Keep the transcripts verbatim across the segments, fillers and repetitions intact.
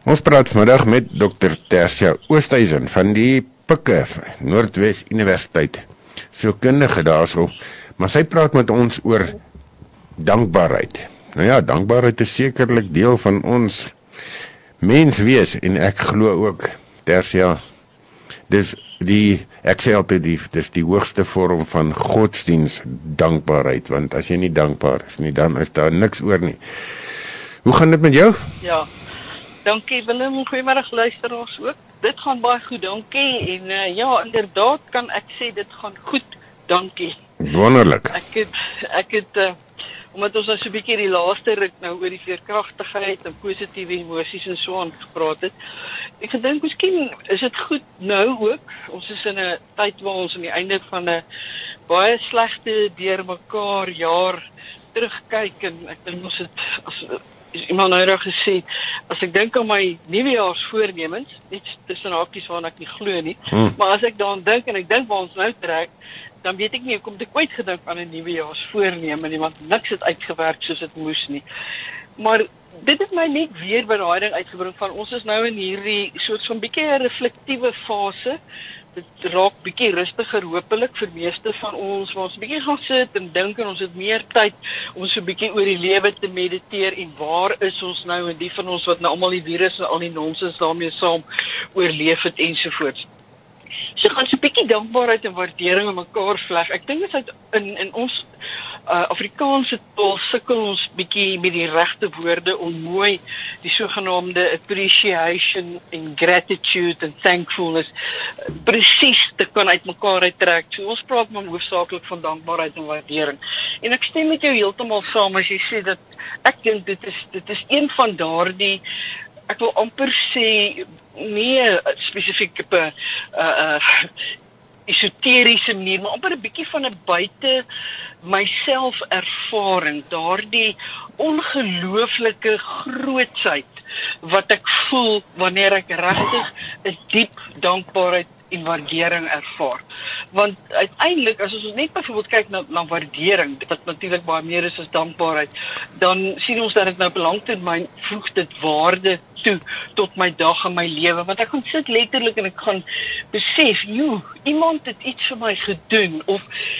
Ons praat vanmiddag met dokter Tersia Oosthuizen van die Pikke Noordwes Universiteit. Sielkundige daarso, maar sy praat met ons oor dankbaarheid. Nou ja, dankbaarheid is sekerlik deel van ons menswees en ek glo ook, Tersia, dis die, ek sê altyd die, dis die hoogste vorm van godsdiens dankbaarheid, want as jy nie dankbaar is nie, dan is daar niks oor nie. Hoe gaan dit met jou? Ja, dankie Willem, goeiemiddag luisteraars ook. Dit gaan baie goed, dankie. En uh, ja, inderdaad kan ek sê dit gaan goed, dankie. Wonderlik. Ek het, ek het, uh, omdat ons nou so 'n bietjie die laaste ruk nou oor die veerkragtigheid en positiewe emosies en so aan gepraat het. Ek gedink miskien is dit goed nou ook. Ons is in 'n tyd waar ons aan die einde van 'n baie slegte deurmekaar jaar terugkyk en ek dink ons het as is iemand nou reg gesê, as ek dink aan my nuwejaarsvoornemens, iets tussen hakies waarna ek nie glo nie, hmm. maar as ek daaraan dink en ek dink waar ons nou trek, dan weet ek nie, ek kom ek ooit gedink aan 'n nuwejaarsvoorneme nie, want niks het uitgewerk soos dit moes nie. Maar dit het my net weer by daai ding uitgebring van ons is nou in hierdie soort van bietjie 'n reflektiewe fase. Dit raak bietjie rustiger hopelik vir meeste van ons, waar ons bietjie gaan sit en dink en ons het meer tyd om so bietjie oor die lewe te mediteer en waar is ons nou en die van ons wat nou almal die virus en al die nonsens daarmee saam oorleef het ensovoorts. So gaan so 'n bietjie dankbaarheid en waardering aan mekaar vleg. Ek dink dit is in in ons uh, Afrikaanse taal sukkel ons bietjie met die regte woorde om mooi die sogenaamde appreciation en gratitude en thankfulness uh, presies te kan uitmekaar uittrek. So ons praat maar hoofsaaklik van dankbaarheid en waardering. En ek stem met jou heeltemal saam as jy sê dat ek dink dit is dit is een van daardie ek wil amper sê nie spesifiek op 'n uh, uh, esoteriese manier, maar amper 'n bietjie van 'n buite myself ervaring, daardie ongelooflike grootsheid wat ek voel wanneer ek regtig 'n diep dankbaarheid en waardering ervaar. Want uiteindelik, as ons net byvoorbeeld kyk na, na waardering, wat natuurlik baie meer is as dankbaarheid, dan sien ons dat dit nou op langtermyn voeg dit waarde toe tot my dag en my lewe. Want ek gaan sit letterlik en ek gaan besef, joe, iemand het iets vir my gedoen, of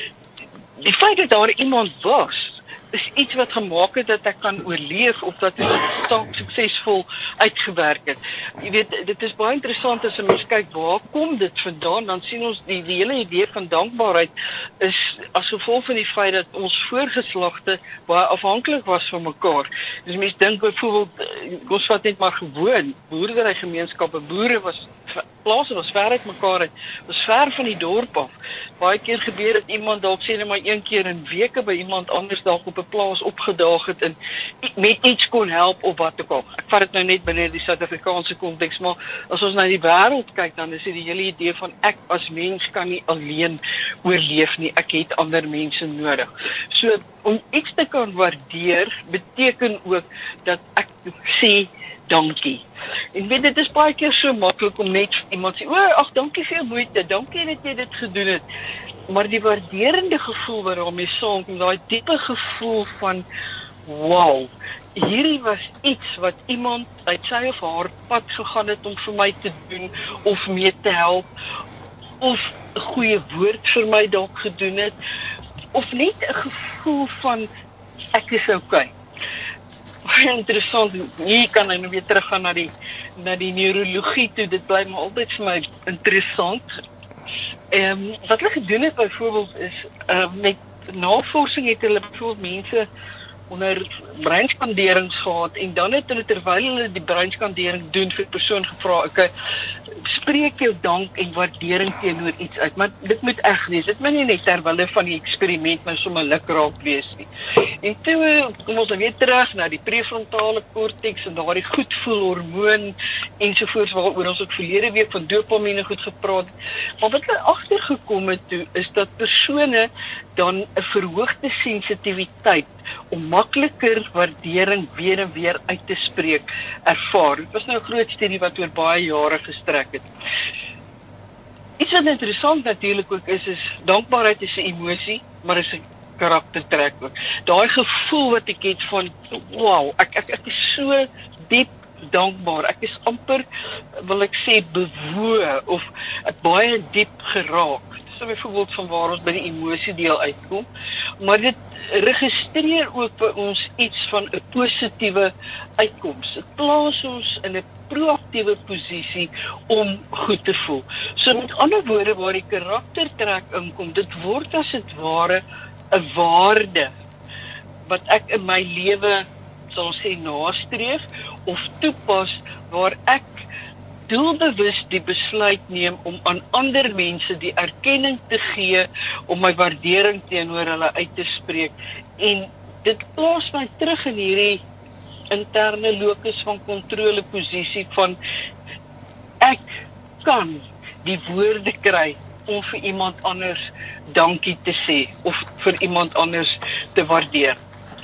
die feit dat daar iemand was, is iets wat gemaak het dat ek kan oorleef of dat ek saak suksesvol uitgewerk het. Jy weet, dit is baie interessant as 'n mens kyk waar kom dit vandaan, dan sien ons die, die hele idee van dankbaarheid is as gevolg van die feit dat ons voorgeslagte baie afhanklik was van mekaar. Dus mense dink byvoorbeeld, ons vat net maar gewoon, boerderygemeenskappe, boere was, plase was ver uit mekaar uit, was ver van die dorp af. Baie keer gebeur dat iemand dalk sê net maar een keer in weke by iemand anders dalk op 'n plaas opgedaag het en met iets kon help of wat ook al. Ek vat dit nou net binne die Suid-Afrikaanse konteks, maar as ons na die wêreld kyk, dan is dit die hele idee van ek as mens kan nie alleen oorleef nie, ek het ander mense nodig. So, om iets te kan waardeer, beteken ook dat ek sê dankie. En weet, dit is baie keer so maklik om net iemand sê, o, ag, dankie vir jou moeite, dankie dat jy dit gedoen het. Maar die waarderende gevoel wat daarmee saamkom, daai diepe gevoel van, wow, hierdie was iets wat iemand uit sy of haar pad gegaan het om vir my te doen, of mee te help, of 'n goeie woord vir my dalk gedoen het, of net 'n gevoel van, ek is okay. Interessant, hier kan ek nou weer teruggaan na die, na die neurologie toe, dit bly maar altyd vir my interessant. Um, wat hulle gedoen het byvoorbeeld is, uh, met navorsing het hulle byvoorbeeld mense onder breinskanderings gehad, en dan het hulle terwyl hulle die breinskanderings doen vir die persoon gevra, okay, spreek jou dank en waardering teenoor iets uit, maar dit moet eg wees, dit moet nie net terwille van die eksperiment maar sommer lukraak wees nie. En toe kom ons dan weer terug na die prefrontale korteks en daardie goedvoelhormoon ensovoorts waaroor ons ook verlede week van dopamine goed gepraat het. Maar wat hulle agtergekom het toe is dat persone dan 'n verhoogde sensitiwiteit om makliker waardering weer en weer uit te spreek ervaar. Dit was nou 'n groot studie wat oor baie jare gestrek het. Iets wat interessant natuurlik ook is, is dankbaarheid is 'n emosie, maar is 'n karaktertrek ook. Daai gevoel wat ek het van, wow, ek, ek, ek is so diep dankbaar. Ek is amper, wil ek sê, bewoe of het baie diep geraak. So byvoorbeeld van waar ons by die emosiedeel uitkom, maar dit registreer ook by ons iets van 'n positiewe uitkoms. Dit plaas ons in 'n proaktiewe posisie om goed te voel. So met ander woorde, waar die karaktertrek inkom, dit word as dit ware 'n waarde wat ek in my lewe, sal ons sê, nastreef of toepas, waar ek doelbewus die besluit neem om aan ander mense die erkenning te gee, om my waardering teenoor hulle uit te spreek. En dit plaas my terug in hierdie interne locus van kontrole posisie van ek kan die woorde kry om vir iemand anders dankie te sê of vir iemand anders te waardeer.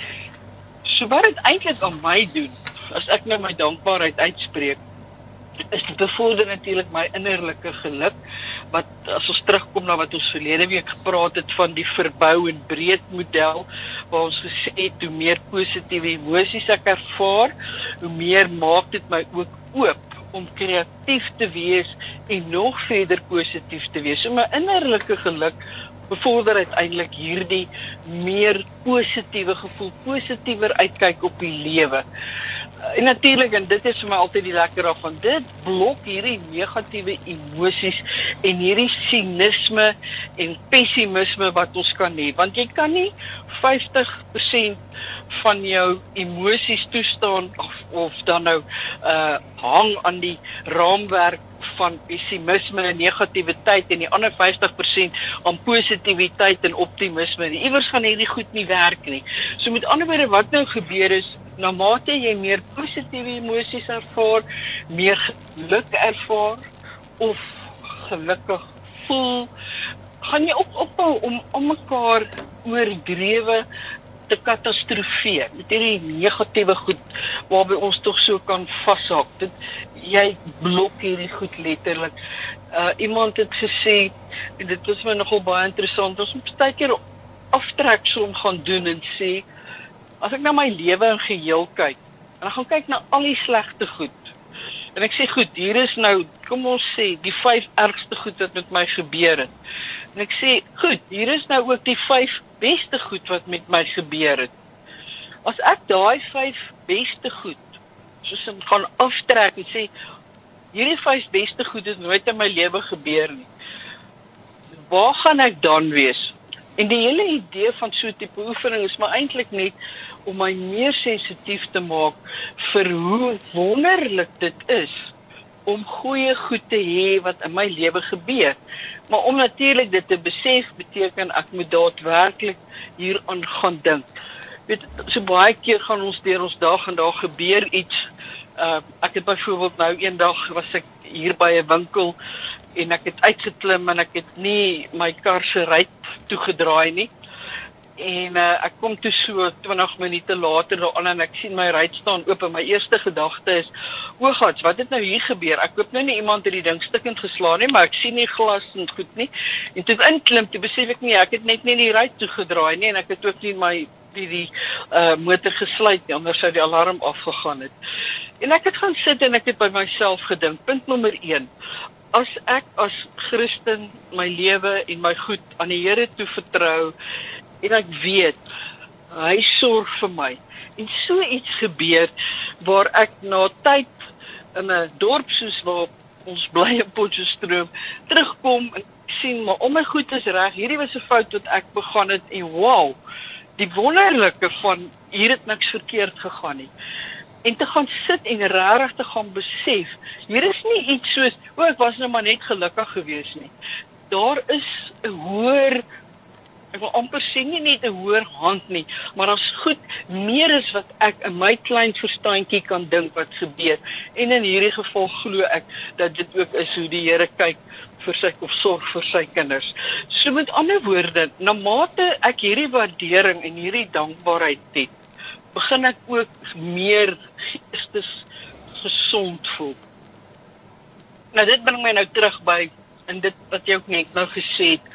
So wat dit eintlik aan my doen, as ek nou my dankbaarheid uitspreek, is dit bevorder natuurlik my innerlike geluk, wat as ons terugkom na wat ons verlede week gepraat het van die verbou en breed model, waar ons gesê het, hoe meer positiewe emosies ek ervaar, hoe meer maak dit my ook oop om kreatief te wees en nog verder positief te wees. So my innerlike geluk bevorder uiteindelik hierdie meer positiewe gevoel, positiewer uitkyk op die lewe. En natuurlik, en dit is vir my altyd die lekker af van dit, blok hierdie negatiewe emosies en hierdie sinisme en pessimisme wat ons kan hê. Want jy kan nie vyftig persent van jou emosies toestaan of, of dan nou uh, hang aan die raamwerk van pessimisme en negativiteit en die ander vyftig persent aan positiwiteit en optimisme. En iewers gaan hierdie goed nie werk nie. So met ander woorde, wat nou gebeur is, na mate jy meer positiewe emosies ervaar, meer geluk ervaar of gelukkig voel, gaan jy ook ophou om om mekaar oordrewe te katastrofeer. Met hierdie negatiewe goed waarby ons tog so kan vashak. Dit jy blok hierdie goed letterlik. Uh, iemand het gesê, en dit was my nogal baie interessant, ons moet baie keer aftreksom gaan doen en sê, as ek na my lewe in geheel kyk, en ek gaan kyk na al die slegte goed, en ek sê goed, hier is nou, kom ons sê, die vyf ergste goed wat met my gebeur het, en ek sê, goed, hier is nou ook die vyf beste goed wat met my gebeur het. As ek daai vyf beste goed, soos ek gaan aftrek en sê, hierdie vyf beste goed het nooit in my lewe gebeur nie, waar gaan ek dan wees? En die hele idee van so 'n tipe oefening is maar eintlik net om my meer sensitief te maak vir hoe wonderlik dit is om goeie goed te hê wat in my lewe gebeur. Maar om natuurlik dit te besef beteken ek moet daadwerklik hieraan gaan dink. Weet, so baie keer gaan ons deur ons dag en daar gebeur iets. Uh, ek het byvoorbeeld nou eendag was ek hier by 'n winkel en ek het uitgeklim en ek het nie my kar se ruit toegedraai nie. En uh, ek kom toe so twintig minute later daaraan en ek sien my ruit staan oop en my eerste gedagte is, o gats, wat het nou hier gebeur? Ek hoop nou nie iemand het die ding stukkend geslaan nie, maar ek sien nie glas en goed nie. En toe ek inklim, toe besef ek nie, ek het net nie die ruit toegedraai nie en ek het ook nie my die, die uh, motor gesluit nie, anders sou die alarm afgegaan het. En ek het gaan sit en ek het by myself gedink, punt nommer een, as ek as Christen my lewe en my goed aan die Here toe vertrou en ek weet, hy sorg vir my, en so iets gebeur waar ek na tyd in 'n dorp soos waar ons bly in Potchefstroom terugkom en sien, maar om my goed is reg, hierdie was 'n fout wat ek begaan het en wow, die wonderlike van hier het niks verkeerd gegaan nie. En te gaan sit en regtig te gaan besef, hier is nie iets soos, o, ek was nou maar net gelukkig gewees nie. Daar is 'n hoër, ek wil amper sê nie net 'n hoër hand nie, maar as goed meer is wat ek in my klein verstandjie kan dink wat gebeur. En in hierdie geval glo ek dat dit ook is hoe die Here kyk vir sy of sorg vir sy kinders. So met ander woorde, na mate ek hierdie waardering en hierdie dankbaarheid het, begin ek ook meer geestes gesond voel. Nou dit bring my nou terug by, en dit wat jy ook net nou gesê het,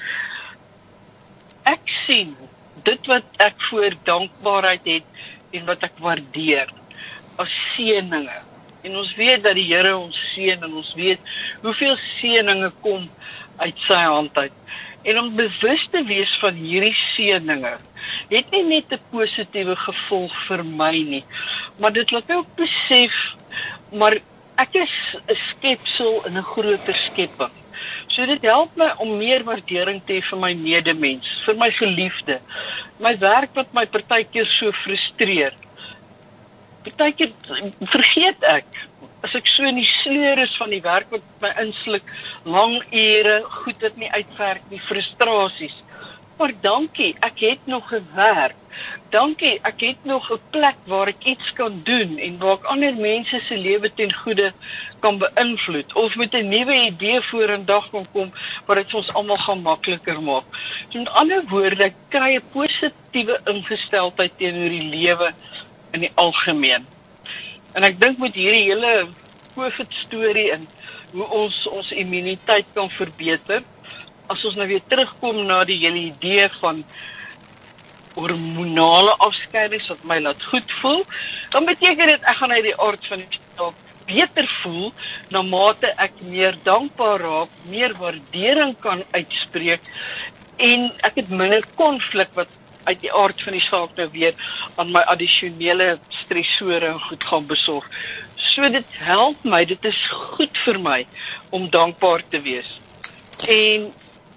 ek sien, dit wat ek voor dankbaarheid het, en wat ek waardeer, as seëninge, En ons weet dat die Here ons seën en ons weet hoeveel seëninge kom uit sy hand uit. En om bewus te wees van hierdie seëninge, het nie net 'n positiewe gevolg vir my nie, maar dit laat my ook besef, maar ek is 'n skepsel in 'n groter skepping. So dit help my om meer waardering te hê vir my medemens, vir my geliefde, my werk wat my partykeer so frustreer. Partykeer vergeet ek, as ek so in die sleur is van die werk wat my insluk, lang ure, goed wat nie uitwerk nie, frustrasies. Maar dankie, ek het nog 'n werk. Dankie, ek het nog 'n plek waar ek iets kan doen en waar ek ander mense se lewe ten goeie kan beïnvloed. Of met 'n nuwe idee vorendag kan kom wat dit vir ons almal gaan makliker maak. So met ander woorde, ek kry 'n positiewe ingesteldheid teenoor die lewe in die algemeen. En ek dink met hierdie hele COVID storie en hoe ons ons immuniteit kan verbeter, as ons nou weer terugkom na die hele idee van hormonale afskeidings wat my laat goed voel, dan beteken dit ek gaan uit die aard van die saak beter voel, na mate ek meer dankbaar raak, meer waardering kan uitspreek, en ek het minder konflik wat uit die aard van die saak nou weer aan my addisionele stressore en goed gaan besorg. So dit help my, dit is goed vir my om dankbaar te wees. En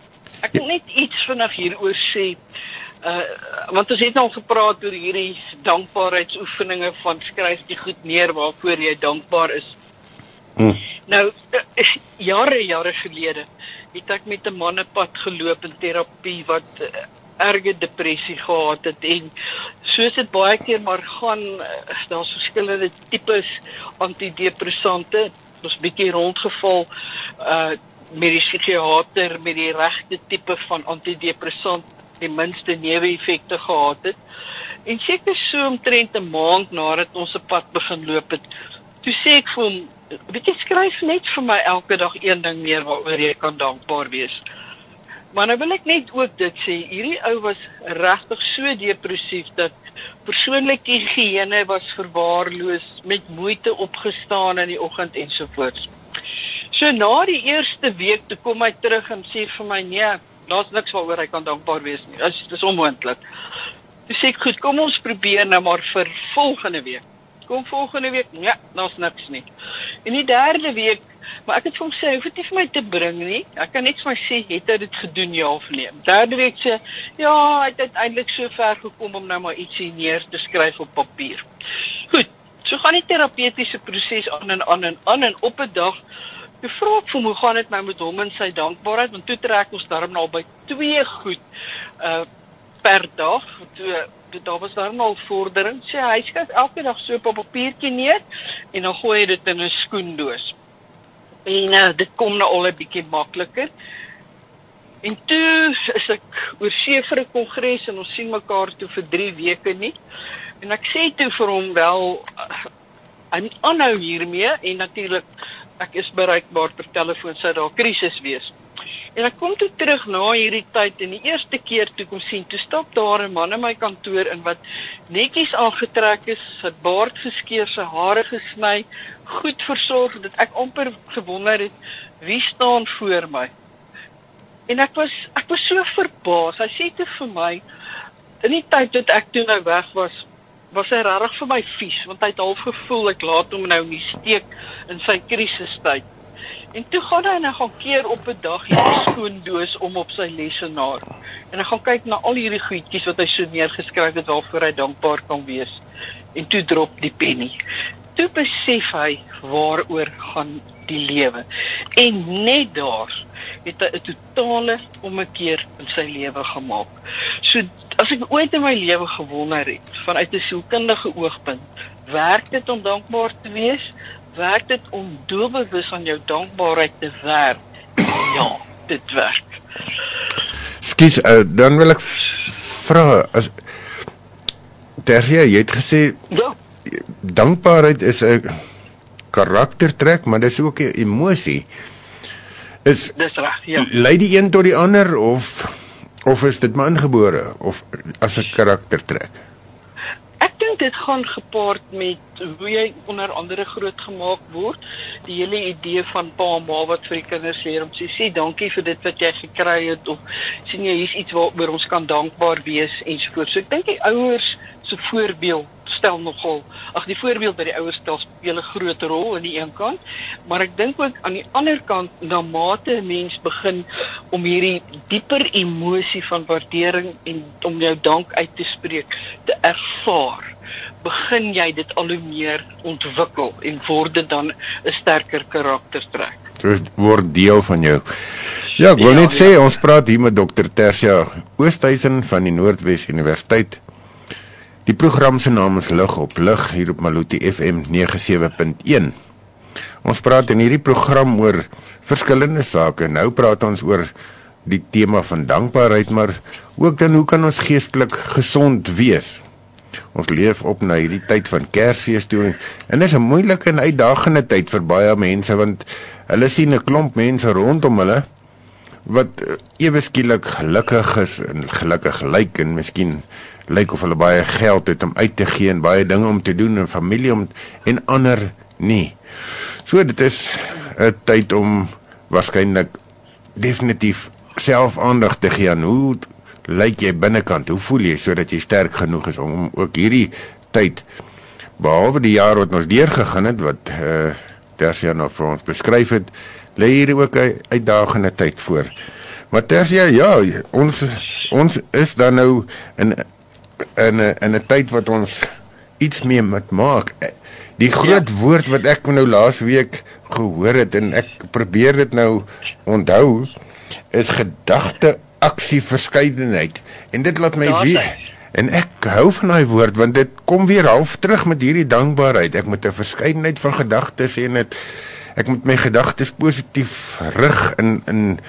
ek wil net iets vinnig hieroor sê, uh, want ons het al gepraat oor hierdie dankbaarheidsoefeninge van skryf die goed neer waarvoor jy dankbaar is. Hmm. Nou, uh, jare, jare gelede het ek met 'n mannepad geloop in terapie wat uh, erge depressie gehad het, en soos dit baie keer maar gaan, uh, daar's verskillende tipes antidepressante, ons bietjie rondgeval, uh, met die psigiater, met die regte tipe van antidepressant, die minste neeweffekte gehad het. En seker so omtrent 'n maand nadat ons 'n pad begin loop het, toe sê ek vir hom, weet jy, skryf net vir my elke dag een ding meer waaroor jy kan dankbaar wees. Maar nou wil ek net ook dit sê, hierdie ou was regtig so depressief dat persoonlike higiëne was verwaarloos, met moeite opgestaan in die oggend ensovoorts. So na die eerste week, toe kom hy terug en sê vir my, nee, daar's niks waaroor hy kan dankbaar wees nie, dit is onmoontlik. Toe sê ek, goed, kom ons probeer nou maar vir volgende week. Kom volgende week, ja, daar's niks nie. En die derde week, maar ek het vir hom sê, hoef dit nie vir my te bring nie, ek kan net vir my sê, het hy dit gedoen, ja of nee. Derde week sê, ja, hy het uiteindelik so ver gekom om nou maar ietsie neer te skryf op papier. Goed, so gaan die terapeutiese proses aan en aan en aan, en op 'n dag, toe vra ek vir hom, hoe gaan dit nou met hom en sy dankbaarheid, want toe trek ons daarom al by twee goed uh, per dag, toe, toe daar was daarom al vordering, sê hy skryf elke dag so op 'n papiertjie neer, en dan gooi hy dit in 'n skoendoos. En uh, dit kom nou al 'n bietjie makliker. En toe is ek oor see vir 'n kongres, en ons sien mekaar toe vir drie weke nie, en ek sê toe vir hom wel, uh, hy moet aanhou hiermee, en natuurlik, ek is bereikbaar per telefoon, sou daar 'n krisis wees. En ek kom toe terug na hierdie tyd, en die eerste keer toe kom sien, toe stap daar 'n man in my kantoor, in wat netjies aangetrek is, sy baard geskeer, sy hare gesny, goed versorg, dat ek amper gewonder het, wie staan voor my? En ek was, ek was so verbaas, hy sê toe vir my, in die tyd dat ek toe nou weg was, was hy regtig vir my vies, want hy het half gevoel, ek laat hom nou nie steek in sy krisistyd. En toe gaan hy en hy gaan keer op 'n dag hierdie skoendoos om op sy lesenaar. En hy gaan kyk na al hierdie goedjies wat hy so neergeskryf het, waarvoor hy dankbaar kan wees. En toe drop die pennie. Toe besef hy, waaroor gaan die lewe. En net daar het hy 'n totale ommekeer in sy lewe gemaak. So, as ek ooit in my lewe gewonder het, vanuit 'n sielkundige oogpunt, werk dit om dankbaar te wees? Werk dit om doelbewus aan jou dankbaarheid te werk? Ja, dit werk. Skus, uh, dan wil ek vra, as Tersia, jy het gesê, ja, dankbaarheid is 'n karaktertrek, maar dit is ook 'n emosie. Is, dis reg, ja. Lei die een tot die ander, of, of is dit maar ingebore, of as 'n karaktertrek? Ek dink dink dit gaan gepaard met hoe jy onder andere groot gemaak word. Die hele idee van pa en ma wat vir die kinders leer om te sê dankie vir dit wat jy gekry het, of sien jy hier's iets waaroor ons kan dankbaar wees ensovoorts. So ek dink die ouers se voorbeeld stel nogal, ag die voorbeeld by die ouers stel speel 'n groot rol aan die een kant, maar ek dink ook aan die ander kant, na mate 'n mens begin om hierdie dieper emosie van waardering en om jou dank uit te spreek, te ervaar, begin jy dit al hoe meer ontwikkel en word dit dan 'n sterker karaktertrek. So dit word deel van jou. Ja, ek wil Ja, net ja. sê, ons praat hier met dokter Tersia Oosthuizen van die Noordwes Universiteit. Die program se naam is Lig op Lig hier op Maluti F M nege sewe punt een. Ons praat in hierdie program oor verskillende sake. Nou praat ons oor die tema van dankbaarheid, maar ook dan hoe kan ons geestelik gesond wees? Ons leef op na hierdie tyd van Kersfees toe en dis 'n moeilike en uitdagende tyd vir baie mense, want hulle sien 'n klomp mense rondom hulle wat ewe skielik gelukkig is en gelukkig lyk en miskien lyk of hulle baie geld het om uit te gee en baie dinge om te doen en familie om en ander nie. So dit is 'n tyd om waarskynlik definitief self aandag te gee aan hoe lyk jy binnekant, hoe voel jy sodat jy sterk genoeg is om ook hierdie tyd, behalwe die jaar wat ons deurgegaan het, wat uh, Tersia nou vir ons beskryf het, lê hier ook 'n uitdagende tyd voor. Maar Tersia, ja, ons ons is dan nou in in 'n in 'n tyd wat ons iets mee moet maak. Die groot ja. woord wat ek nou laas week gehoor het en ek probeer dit nou onthou, is gedagte, aksie, verskeidenheid. En dit laat my weer, en ek hou van daai woord, want dit kom weer half terug met hierdie dankbaarheid. Ek moet 'n verskeidenheid van gedagtes hê en dit ek moet my gedagtes positief rig in in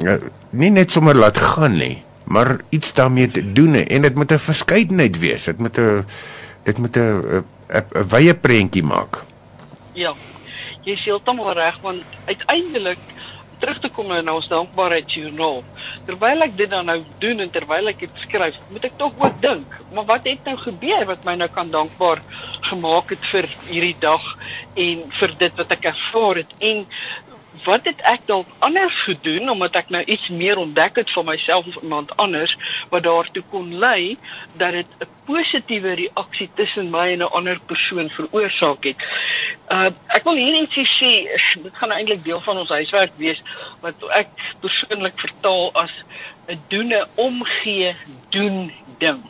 nie net sommer laat gaan nie, maar iets daarmee te doen en dit moet 'n verskeidenheid wees. Dit moet 'n dit moet 'n 'n wye prentjie maak. Ja. Jy is heeltemal reg, want uiteindelik terug te kom na ons dankbaarheidsjoernaal. Terwyl ek dit dan nou doen en terwyl ek dit skryf, moet ek tog ook dink, maar wat het nou gebeur wat my nou kan dankbaar gemaak het vir hierdie dag en vir dit wat ek ervaar het, en wat het ek dalk anders gedoen, omdat ek nou iets meer ontdek het van myself of iemand anders, wat daartoe kon lei, dat dit 'n positiewe reaksie tussen my en 'n ander persoon veroorsaak het. Uh, ek wil hier ietsie sê, dit gaan nou eintlik deel van ons huiswerk wees, wat ek persoonlik vertaal as 'n doen 'n omgee doen ding.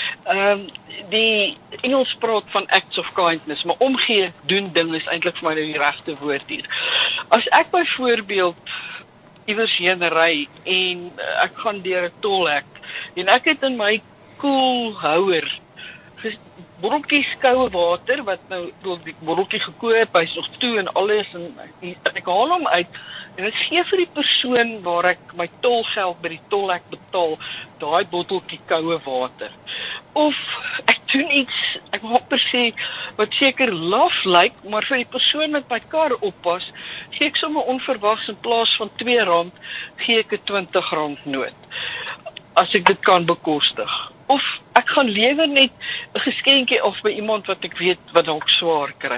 Um, die Engels praat van acts of kindness, maar omgee doen ding is eintlik vir my nou die regte woord hier. As ek byvoorbeeld iewers heen ry en uh, ek gaan deur 'n tolhek en ek het in my koelhouer botteltjies koue water, wat nou, die botteltjie gekoop, hy's nog toe en alles, en ek haal hom uit, en ek gee vir die persoon waar ek my tolgeld by die tolhek betaal, daai botteltjie koue water. Of ek doen iets, ek maak per se, wat seker laf lyk, maar vir die persoon wat my kar oppas, gee ek sommer onverwags in plaas van twee rand, gee ek 'n twintig rand noot, as ek dit kan bekostig. Of ek gaan lewer net 'n geskenkie af by iemand wat ek weet wat dalk swaar kry.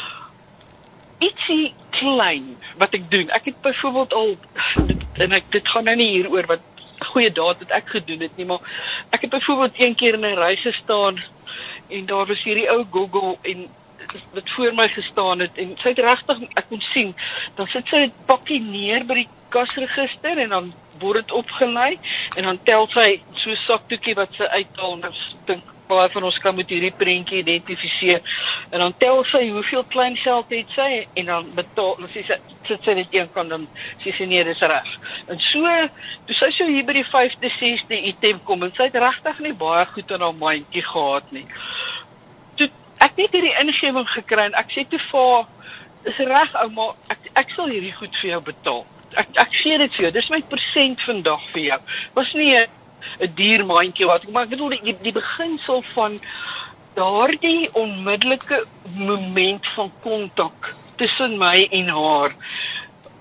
Ietsie klein wat ek doen. Ek het byvoorbeeld al, en ek, dit gaan nou nie hier oor wat goeie daad wat ek gedoen het nie, maar ek het byvoorbeeld een keer in 'n ry gestaan en daar was hierdie ou Google en wat voor my gestaan het en sy het regtig, ek kon sien, dan sit sy dit pakkie neer by die kasregister en dan word dit opgelei en dan tel sy so 'n sakdoekie wat sy uithaal, en ek dink baie van ons kan met hierdie prentjie identifiseer, en dan tel sy hoeveel klein geld het sy en dan betaal, dan sê sy, sit sy dit een kant, dan sê sy nee, dis reg. En so, toe sy so hier by die vyfde, sesde item kom, en sy het regtig nie baie goed in haar mandjie gehad nie. Toe ek net hierdie ingewing gekry en ek sê toe vir haar, is reg ouma, ek, ek sal hierdie goed vir jou betaal. Ek, ek gee dit vir jou, dis my persent vandag vir jou. Was nie 'n 'n duur mandjie wat, maar ek bedoel die, die beginsel van daardie onmiddellike moment van kontak tussen my en haar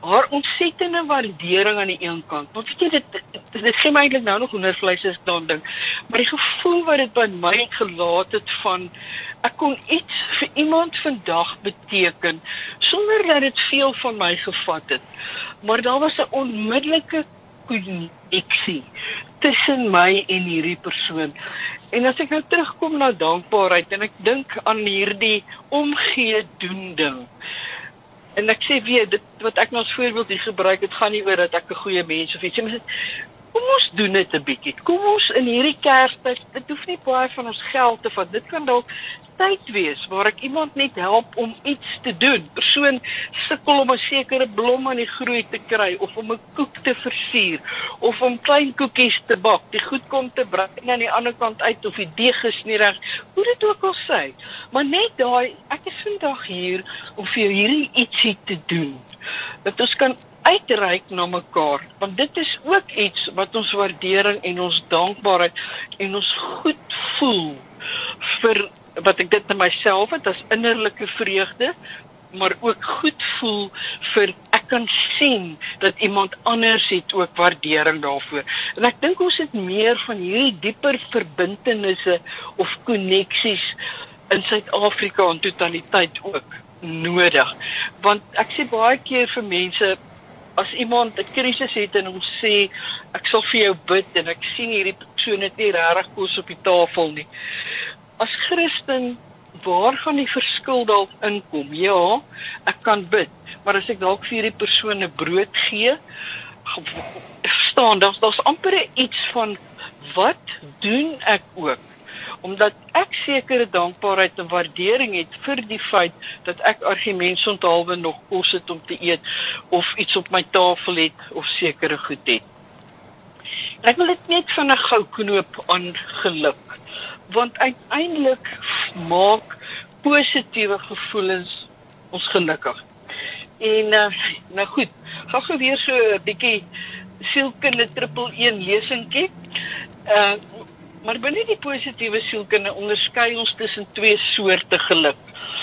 haar ontsettende waardering aan die een kant. Want weet jy, dit, dit, dit gee my eintlik nou nog hoendervleis as ek daaraan dink. Maar die gevoel wat dit by my gelaat het van, ek kon iets vir iemand vandag beteken, sonder dat dit veel van my gevat het. Maar daar was 'n onmiddellike konneksie tussen my en hierdie persoon. En as ek nou terugkom na dankbaarheid, en ek dink aan hierdie omgee doen ding, en ek sê weer, dit wat ek nou as voorbeeld hier gebruik, het gaan nie oor dat ek 'n goeie mens of iets, maar kom ons doen dit 'n bietjie, kom ons in hierdie Kerstyd, dit hoef nie baie van ons geld te vat, dit kan dalk tyd wees, waar ek iemand net help om iets te doen. Persoon sukkel om 'n sekere blom aan die groei te kry, of om 'n koek te versier, of om klein koekies te bak, die goed kom te brei aan die ander kant uit, of die deeg is nie reg, hoe dit ook al sê. Maar net daai, ek is vandag hier, om vir hierdie ietsie te doen, dat ons kan uitreik na mekaar, want dit is ook iets wat ons waardering en ons dankbaarheid en ons goed voel vir wat ek dit in myself het as innerlike vreugde, maar ook goed voel vir ek kan sien dat iemand anders het ook waardering daarvoor. En ek dink ons het meer van hierdie dieper verbintenisse of koneksies in Suid-Afrika in totaliteit ook nodig. Want ek sê baie keer vir mense, as iemand 'n krisis het en ons sê, ek sal vir jou bid en ek sien hierdie persoon het nie regtig kos op die tafel nie. As Christen, waar gaan die verskil dalk inkom? Ja, ek kan bid, maar as ek dalk vir hierdie persoon 'n brood gee, staan, daar's daar's amper iets van, wat doen ek ook? Omdat ek sekere dankbaarheid en waardering het vir die feit dat ek argumentsonthaalwe nog kos het om te eet, of iets op my tafel het, of sekere goed het. En ek wil dit net van 'n gouknoop aan geluk. Want uiteindelik maak positiewe gevoelens ons gelukkig. En uh, nou goed, gaan gou weer so 'n bietjie sielkunde triple een lesingkie. Uh, maar binne die positiewe sielkunde onderskei ons tussen twee soorte geluk.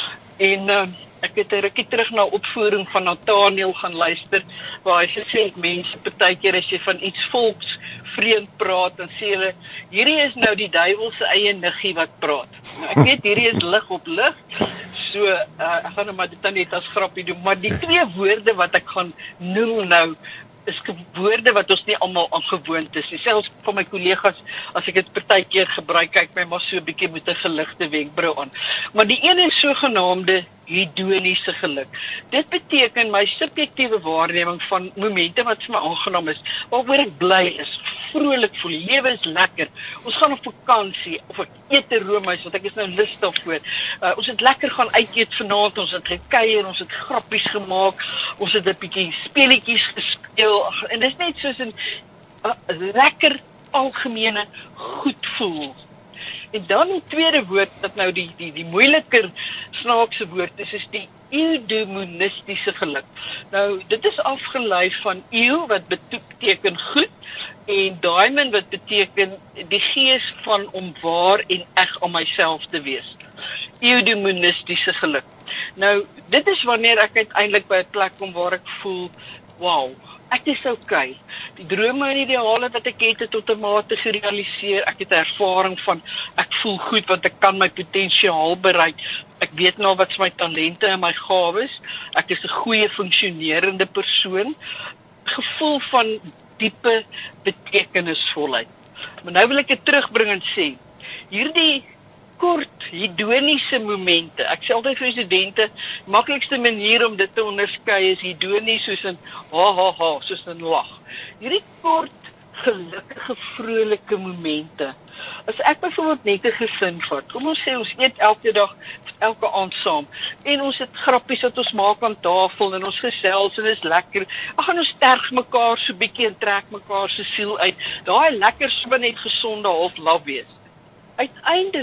En uh, ek het 'n rukkie terug na opvoering van Nathaniel gaan luister, waar hy gesê het, mense, partykeer as jy van iets volks vreemd praat, en sê hulle, hierdie is nou die duiwel se eie niggie wat praat. Nou, ek weet, hierdie is lig op lig, so, uh, ek gaan nou maar dit dan net as grappie doen, maar die twee woorde wat ek gaan noem nou, is woorde wat ons nie almal aangewoond is nie. Selfs van my kollegas, as ek dit partykeer gebruik, kyk my maar so 'n bietjie met 'n geligte wenkbrau aan. Maar die een is sogenaamde hedoniese geluk. Dit beteken my subjektiewe waarneming van momente wat vir my aangenaam is, waaroor ek bly is, vrolik voel, die lewe is lekker. Ons gaan op vakansie, of ek eet 'n roomys, want ek is nou lus daarvoor. Uh, ons het lekker gaan uit eet vanaand, ons het gekuier, ons het grappies gemaak, ons het 'n bietjie speletjies gespeel, en dit is net soos 'n uh, lekker algemene goed voel. En dan die tweede woord, dat nou die, die, die moeiliker snaakse woord is, is die eudemonistiese geluk. Nou, dit is afgelei van eeu, wat beteken goed, en daimon, wat beteken die gees van om waar en eg aan myself te wees. Eudemonistiese geluk. Nou, dit is wanneer ek uiteindelik by 'n plek kom waar ek voel, wow, ek is okay. Die drome en ideale wat ek het, het tot 'n mate gerealiseer. Ek het 'n ervaring van, ek voel goed, want ek kan my potensiaal bereik. Ek weet nou wat is my talente en my gawes. Ek is 'n goeie funksionerende persoon. Gevoel van diepe betekenisvolheid. Maar nou wil ek dit terugbring en sê, hierdie kort hedoniese momente. Ek sê altyd vir studente, die maklikste manier om dit te onderskei is hedonies soos 'n ha ha ha, soos 'n lag. Hierdie kort, gelukkige, vrolike momente. As ek byvoorbeeld net 'n gesin vat, kom ons sê ons eet elke dag, elke aand saam, en ons het grappies wat ons maak aan tafel, en ons gesels, en is lekker, ag, en ons terg mekaar so bietjie, en trek mekaar se siel uit, daai lekker swin het gesonde half laf wees. Uiteindelik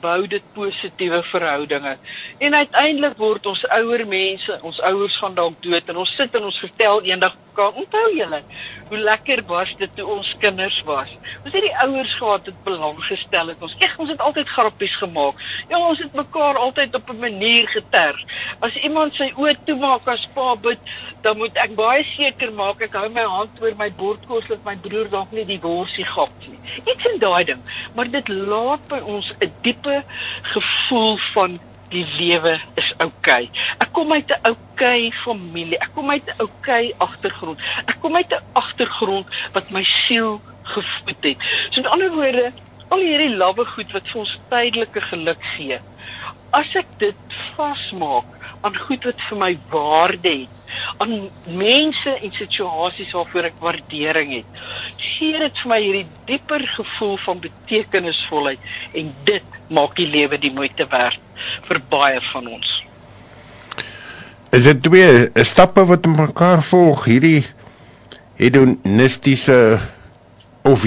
bou dit positiewe verhoudinge. En uiteindelik word ons ouer mense, ons ouers gaan dalk dood en ons sit en ons vertel eendag mekaar, onthou julle, hoe lekker was dit toe ons kinders was. Ons het die ouers gehad het belang gestel het ons. Echt, ons het altyd grappies gemaak. Ja, ons het mekaar altyd op 'n manier geterg. As iemand sy oë toemaak as pa bid, dan moet ek baie seker maak, ek hou my hand oor my bordkos, dat my broer dalk nie die worsie gap nie. Iets in daai ding. Maar dit laat by ons 'n diepe gevoel van die lewe is oukei. Ek kom uit 'n oukei familie. Ek kom uit 'n oukei agtergrond. Ek kom uit 'n agtergrond wat my siel gevoed het. So met ander woorde, al hierdie lawwe goed wat vir ons tydelike geluk gee, as ek dit vasmaak aan goed wat vir my waarde het, aan mense en situasies waarvoor ek waardering het, gee dit vir my hierdie dieper gevoel van betekenisvolheid en dit maak die lewe die moeite werd vir baie van ons. Is dit twee stappe wat mekaar volg, hierdie hedonistiese of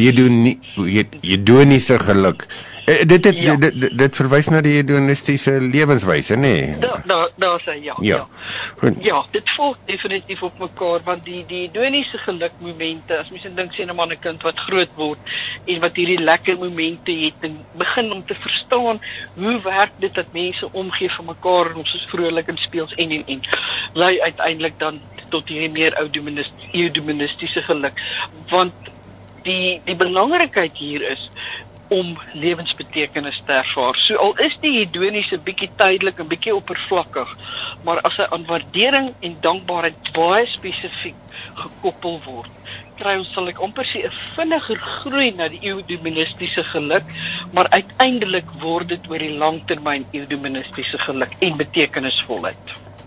hedoniese geluk? Dit, dit, ja. dit, dit, dit verwys na die hedonistiese lewenswyse, nee? Daar da, da sê ja. Ja. Ja. ja, dit volg definitief op mekaar, want die, die hedoniese gelukmomente, as mens dink sien 'n man 'n kind wat groot word, en wat hierdie lekker momente het, en begin om te verstaan, hoe werk dit dat mense omgee vir mekaar, en ons is vrolik en speels en en en, lei uiteindelik dan tot hierdie meer eudemonistiese geluk, want die, die belangrikheid hier is, om lewensbetekenis te ervaar. So al is die hedoniese bietjie tydelik en bietjie oppervlakkig, maar as hy aan waardering en dankbaarheid baie spesifiek gekoppel word, kry ons, sal ek amper sê, 'n vinniger groei na die eudemonistiese geluk, maar uiteindelik word dit oor die langtermyn eudemonistiese geluk en betekenisvolheid.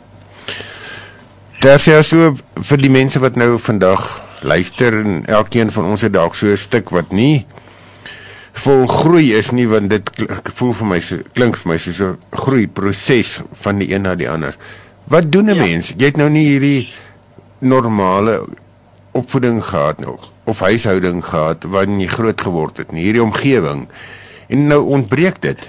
Daar sê so vir die mense wat nou vandag luister, en elkeen van ons het dalk so 'n stuk wat nie vol groei is nie, want dit voel vir my, klink vir my soos 'n groeiproses van die een na die ander. Wat doen 'n ja. mens? Jy het nou nie hierdie normale opvoeding gehad nou, of huishouding gehad waarin jy groot geword het nie, hierdie omgewing, en nou ontbreek dit.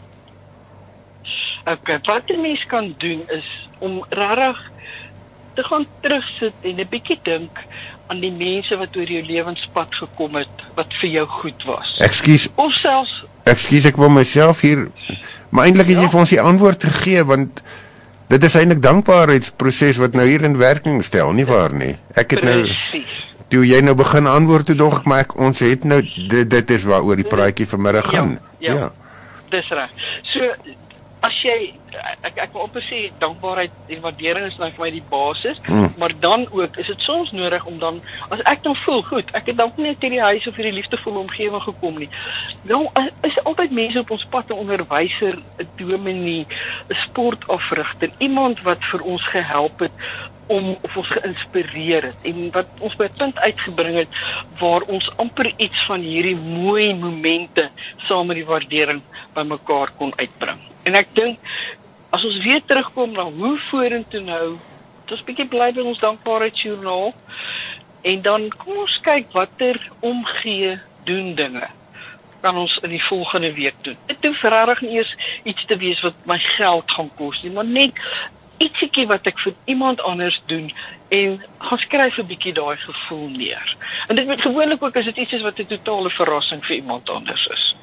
Okay, wat 'n mens kan doen is om regtig te gaan terugsit en 'n bietjie dink aan die mense wat oor jou lewenspad gekom het, wat vir jou goed was. Ekskuus. Of selfs... Ekskuus, ek wil myself hier... Maar eintlik het ja. jy vir ons die antwoord gegee, want dit is eintlik dankbaarheidsproses wat nou hier in werking stel, nie waar nie? Ek het nou... Precies. Toe jy nou begin antwoord, toe dog ek, maar ek, ons het nou... Dit, dit is waaroor die praatjie vanmiddag gaan. Ja, ja. ja. Dis reg. So, as jy... Ek, ek wil amper sê, dankbaarheid en waardering is nou vir my die basis, mm. maar dan ook, is dit soms nodig om dan, as ek dan voel, goed, ek het dan nie uit hierdie huis of hierdie liefdevolle omgewing gekom nie, dan is altyd mense op ons pad, 'n onderwyser, 'n dominee, 'n sportafrigter, iemand wat vir ons gehelp het, om, of ons geïnspireer het, en wat ons by 'n punt uitgebring het, waar ons amper iets van hierdie mooi momente, saam met die waardering, by mekaar kon uitbring. En ek dink, as ons weer terugkom na hoe vorentoe nou, het ons bietjie bly by ons dankbaarheidsjoernaal, en dan kom ons kyk watter omgee doen dinge, kan ons in die volgende week doen. Dit hoef regtig nie eers iets te wees wat my geld gaan kos nie, maar net ietsiekie wat ek vir iemand anders doen, en gaan skryf 'n bietjie daai gevoel neer. En dit moet gewoonlik ook as dit iets is wat 'n totale verrassing vir iemand anders is.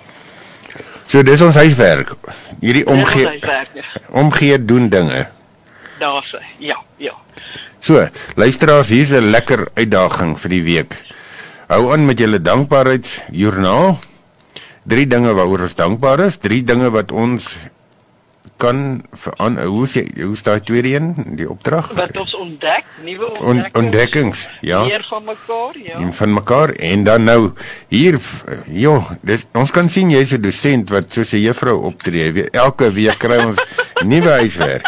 So dis ons huiswerk. Hierdie omgee omgee doen dinge. Daar sê, ja, ja. So, luisteraars, hier's 'n lekker uitdaging vir die week. Hou aan met julle dankbaarheidsjoernaal. Drie dinge waaroor ons dankbaar is, drie dinge wat ons kan aan hoe sê hoe staan die tweede een, die opdrag? Wat ons ontdek, nuwe ontdekkings. Ontdekkings, ja. Meer van mekaar, ja. En van mekaar, en dan nou hier, joh, dis, ons kan sien jy's 'n dosent wat soos 'n juffrou optree. Elke week kry ons nuwe huiswerk.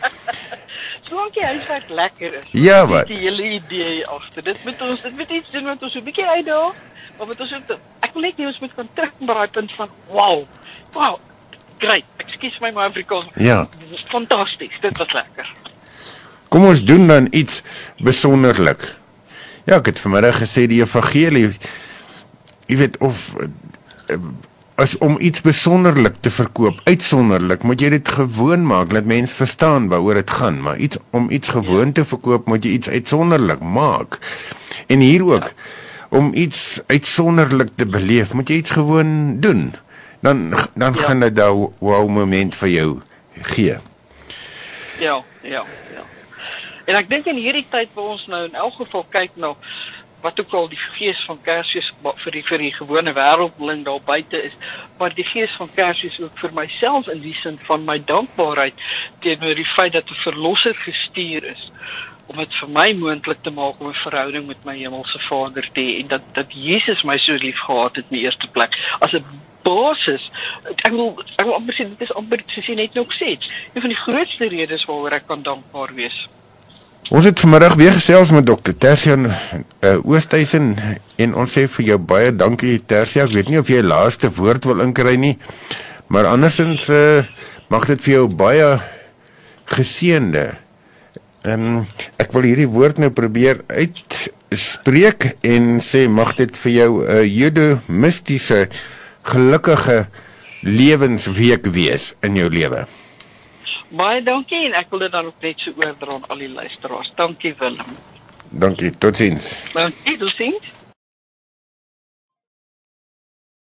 Solank die huiswerk lekker is. Ja, wat? Die hele idee agter. Dit moet ons, dit moet iets doen wat ons so 'n bietjie uitdaag, maar wat ons ook, ek wil net nie ons moet kan terug by daai punt van, wow, wow, great, ekskuus my my Afrikaans. Ja. Fantasties, dit was lekker. Kom ons doen dan iets besonderlik. Ja, ek het vanmiddag gesê die evangelie, jy weet, of as om iets besonderlik te verkoop, uitsonderlik, moet jy dit gewoon maak, dat mens verstaan waaroor dit gaan, maar iets, om iets gewoon te verkoop, moet jy iets uitsonderlik maak. En hier ook, ja. om iets uitsonderlik te beleef, moet jy iets gewoon doen. Dan, dan ja. gaan dit daar wow moment vir jou gee. Ja, ja, ja. En ek dink in hierdie tyd waar ons nou in elk geval kyk na wat ook al die gees van Kersfees vir die, vir die gewone wêreldling daar buite is, maar die gees van Kersfees ook vir myself in die sin van my dankbaarheid teenoor die feit dat 'n verlosser gestuur is, om dit vir my moontlik te maak om 'n verhouding met my hemelse Vader te hê, en dat, dat Jesus my so lief gehad het in die eerste plek, as 'n basis, ek wil, ek wil amper sê, dit is amper, soos jy net nog sê, een van die grootste redes waaroor ek kan dankbaar wees. Ons het vanmiddag weer gesels met dokter Tersia uh, Oosthuizen, en ons sê vir jou baie dankie Tersia, ek weet nie of jy laaste woord wil inkry nie, maar andersins uh, mag dit vir jou baie geseënde. Um, ek wil hierdie woord nou probeer uitspreek en sê, mag dit vir jou 'n uh, judo-mystiese, gelukkige lewensweek wees in jou lewe. Baie dankie, en ek wil dit dan ook net so oordra aan al die luisteraars. Dankie Willem. Dankie, totsiens. Dankie, totsiens.